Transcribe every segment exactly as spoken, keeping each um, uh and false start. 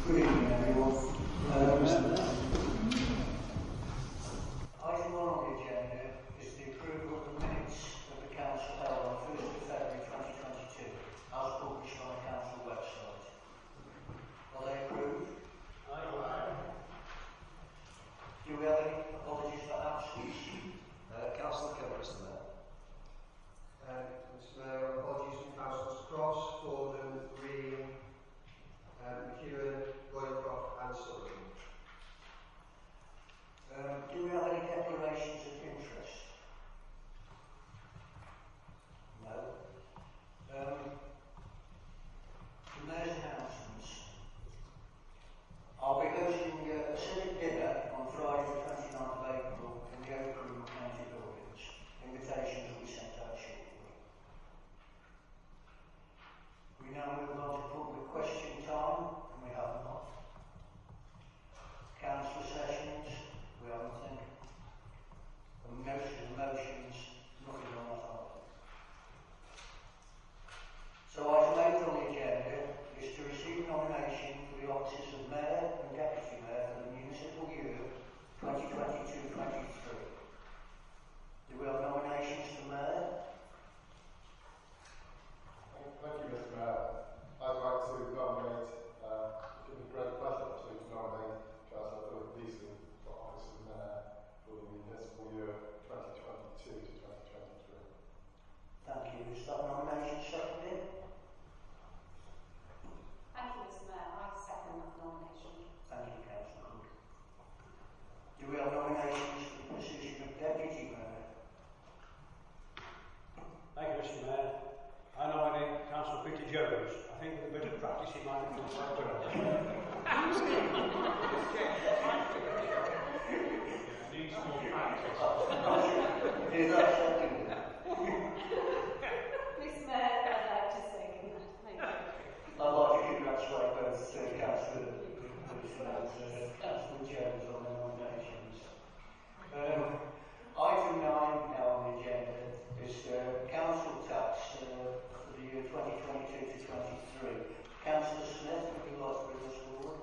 Good evening, everyone. Um, item one on the agenda is the approval of the minutes of the council held on first of February twenty twenty-two, as published on the council website. Are they approved? Aye. Do we have any apologies for absence? Uh, Councillor Kelly, Mister Mayor. Uh, Mister Mayor, apologies from Councillors Cross, Gordon, Green, um, McEwen, Roycroft and Sullivan. Um, do we have any declarations of interest? No. Um, the Mayor's announcements. I'll be hosting uh, a civic dinner on Friday the twenty-ninth of April in the Oak Room County Buildings. Invitations will be sent out shortly. We now move on to public question time, and we have not. Council sessions, we have nothing. And motions, motions, nothing on that either. So item eight on the agenda is to receive nomination for the offices of Mayor and Deputy Mayor for the municipal year twenty twenty-two twenty-three. Do we have nominations for Mayor? Thank you, Mister Mayor. I'd like to nominate, uh, it gives me great pleasure actually to nominate Councillor Philip Deason for office of Mayor for the municipal year twenty twenty-two to twenty twenty-three. Thank you. Is that nomination seconded? Thank you, Mister Mayor. I second that nomination. Thank you, Councillor Cook. Do we have nominations for the position of Deputy Mayor? Thank you, Mister Mayor. I nominate Councillor Peter Jones. I think with a bit of practice he might become quite good. Needs more practice. Is that seconded? Mister Mayor, I'd like to second that. Thank you. I'd like to congratulate both uh, Councillor Wilson and uh, Councillor Jones on their nominations. Um, item nine now on the agenda is uh, council tax uh, for the year twenty twenty-two to twenty-three. Councillor Smith, would you like to bring us forward?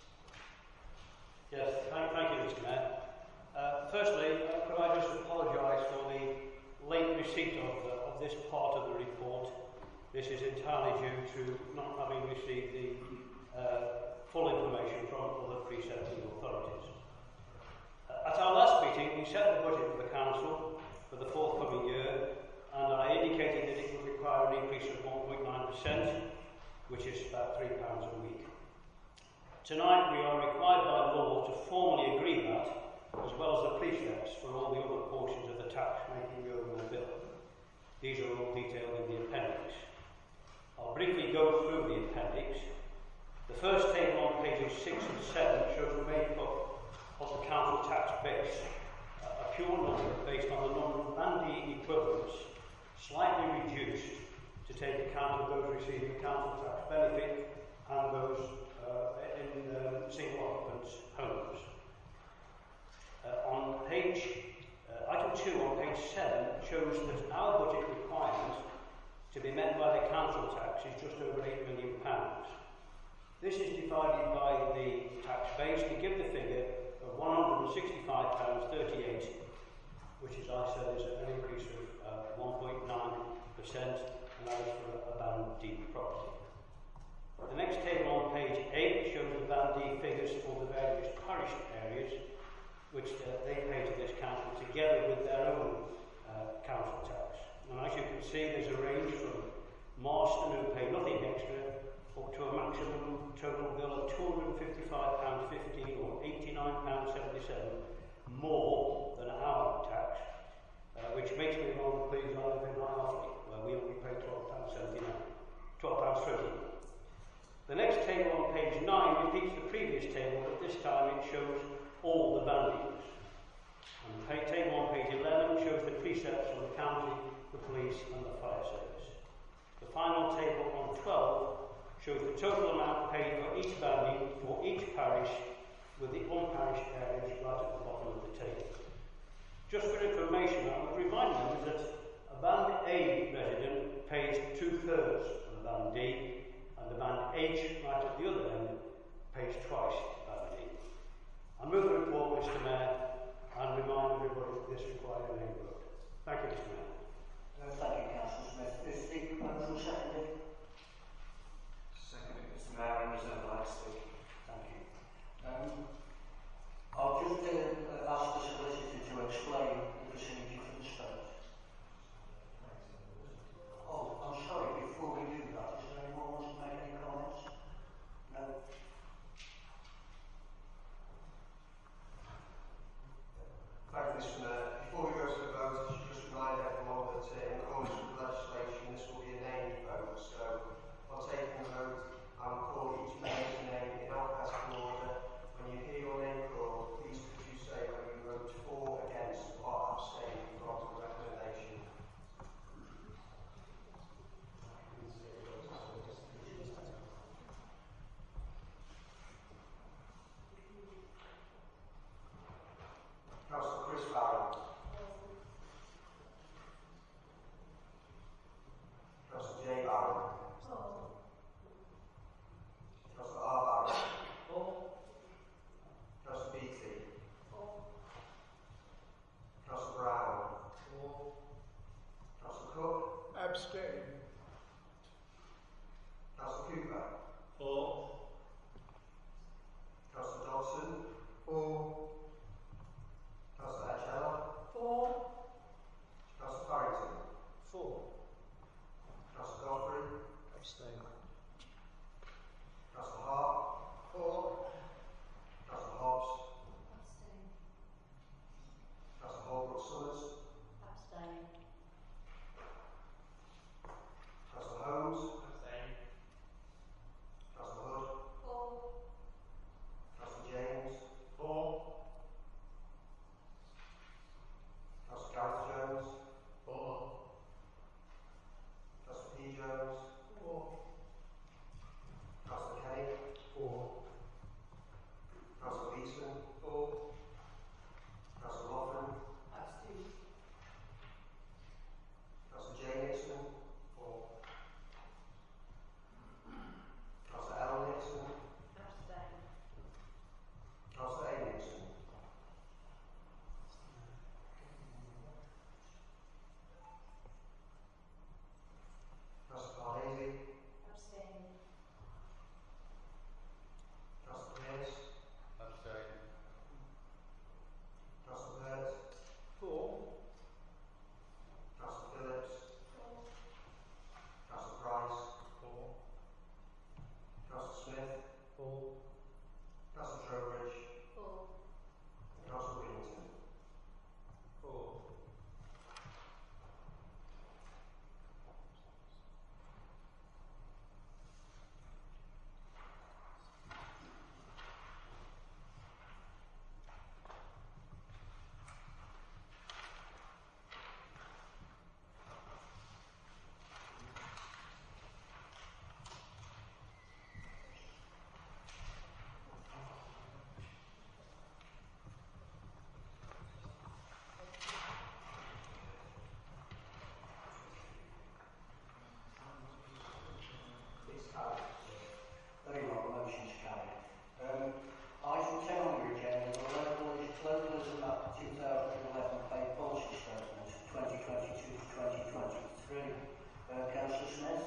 Yes, thank, thank you, Mister Mayor. Uh, firstly, uh, could I just apologise for the late receipt of, uh, of this part of the report. This is entirely due to not having received the uh, full information from other precepting authorities. Uh, at our last meeting, we set the budget for the council for the forthcoming year, and I indicated that it would require an increase of one point nine percent, which is about three pounds a week. Tonight, we are required by law to formally agree that, as well as the precepts for all the other portions of the tax making the overall bill. These are all detailed in the appendix. I'll briefly go through the appendix. The first table on pages six and seven shows the makeup of the council tax base, uh, a pure number based on the number of bandee equivalents, slightly reduced to take account of those receiving council tax benefit and those uh, in um, single occupants homes. Uh, on page, uh, item two on page seven shows that our budget requirement to be met by the council tax is just over eight million pounds. This is divided by the tax base to give the figure of one hundred sixty-five pounds thirty-eight, which, as I said, is an increase of uh, one point nine percent, and that is for a band D property. The next table on page eight shows the band D figures for the various parish areas, which uh, they pay to this council together with their own uh, council tax. And as you can see, there's a range from Marston, who pay nothing extra, up to a maximum total bill of two hundred fifty-five pounds fifteen or eighty-nine pounds seventy-seven more than our tax, uh, which makes me rather pleased I live in High Hartley, where we only pay twelve pounds seventy-nine, twelve pounds thirty. The next table on page nine repeats the previous table, but this time it shows all the bandings. And the table on page eleven shows the precepts of the county, the police and the fire service. The final table on twelve shows the total amount paid for each banding for each parish, with the unparished areas right at the bottom of the table. Just for information, I would remind them that a band A resident pays two-thirds of the band D, and the band H right at the other end pays page twice, if I may. I move the report, Mr Mayor, and remind everybody that this requires a name vote. Thank you, Mr Mayor. Uh, thank you, Councillor Smith. Is the proposal seconded? Second, Mr Mayor, and reserve the right to speak. Thank you. Um, I'll just uh, ask the solicitor to explain the procedure for the state. Oh, I'm sorry, before we do that, is there anyone who wants to make any comments? No? Thank you, Mr Mayor. Before we go to the vote, I should just remind everyone that uh, in accordance with the legislation, this will be a named vote. So, on taking the vote, I will call each member's name in alphabetical order. When you hear your name called, please could you say whether you vote for, against, or abstain from the recommendation. Councillor Chris Barron. Councillor J Barron. Councillor R Barron. Councillor Beattie. Councillor Brown. Councillor Cook. Abstain. Councillor Cooper. Four. Councillor Dodson. Four. Councillor Edgella. Four. Councillor Farrington. Four. Councillor Godfrey. Abstain. Councillor Hart. Four. Councillor Hobbs. Abstain. Councillor Holbrook Summers. Abstain. Councillor Holmes. Abstain. Councillor Hood. Four. Councillor James. Four. Councillor Gareth Jones. Four. Councillor P Jones. Four. Councillor Kenny. Four. Councillor Beeson. Four. Councillor Loughlin. Abstain. Councillor Jane Nixon. Four. Councillor Ellen Nixon. Abstain. Councillor A Nixon. Councillor Farnese. Abstain. Councillor Pearce. Abstain. Councillor Hurt. Four. Councillor Phillips. Four. Councillor Price. Four. Councillor Smith. Four. Councillor Trowbridge. Four. And Councillor Whittington. Four. It's carried. Very well, the motion's carried. Um, item ten on your agenda, the local, localism Act two thousand eleven pay policy statement twenty twenty-two to twenty twenty-three. Uh, Councillor Smith?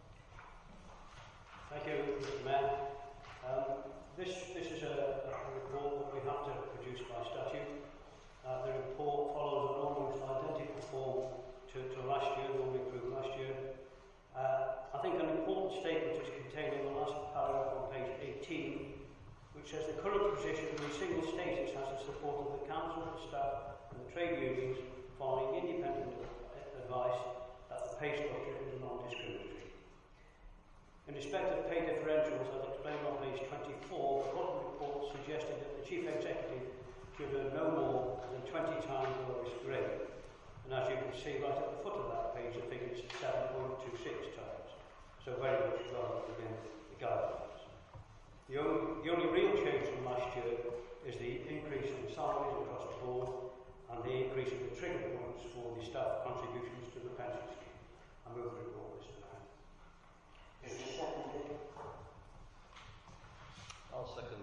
Thank you, Mr Mayor. Um, this, this is a, a report that we have to produce by statute. Uh, the report follows an almost identical form to, to last year, the one we approved last year. Uh, I think an important statement is contained in the last paragraph on page eighteen, which says the current position of the single status has the support of the council, the staff and the trade unions, following independent advice that the pay structure is non-discriminatory. In respect of pay differentials, as explained on page twenty-four, the Button report suggested that the Chief Executive should earn no more than twenty times the lowest grade. And as you can see right at the foot of that page, the figure is seven point two six times. So very much well within the guidelines. The only, the only real change from last year is the increase in salaries across the board and the increase in the trigger points for the staff contributions to the pension scheme. I move the report, Mr Mayor. Is there seconded? I'll second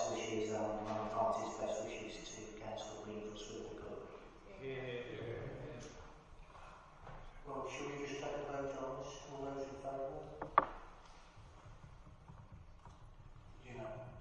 this year's um, my party's best wishes to Councillor Green from Swiftwick Club. Well, shall we just take a vote on this? All those in favour? You know.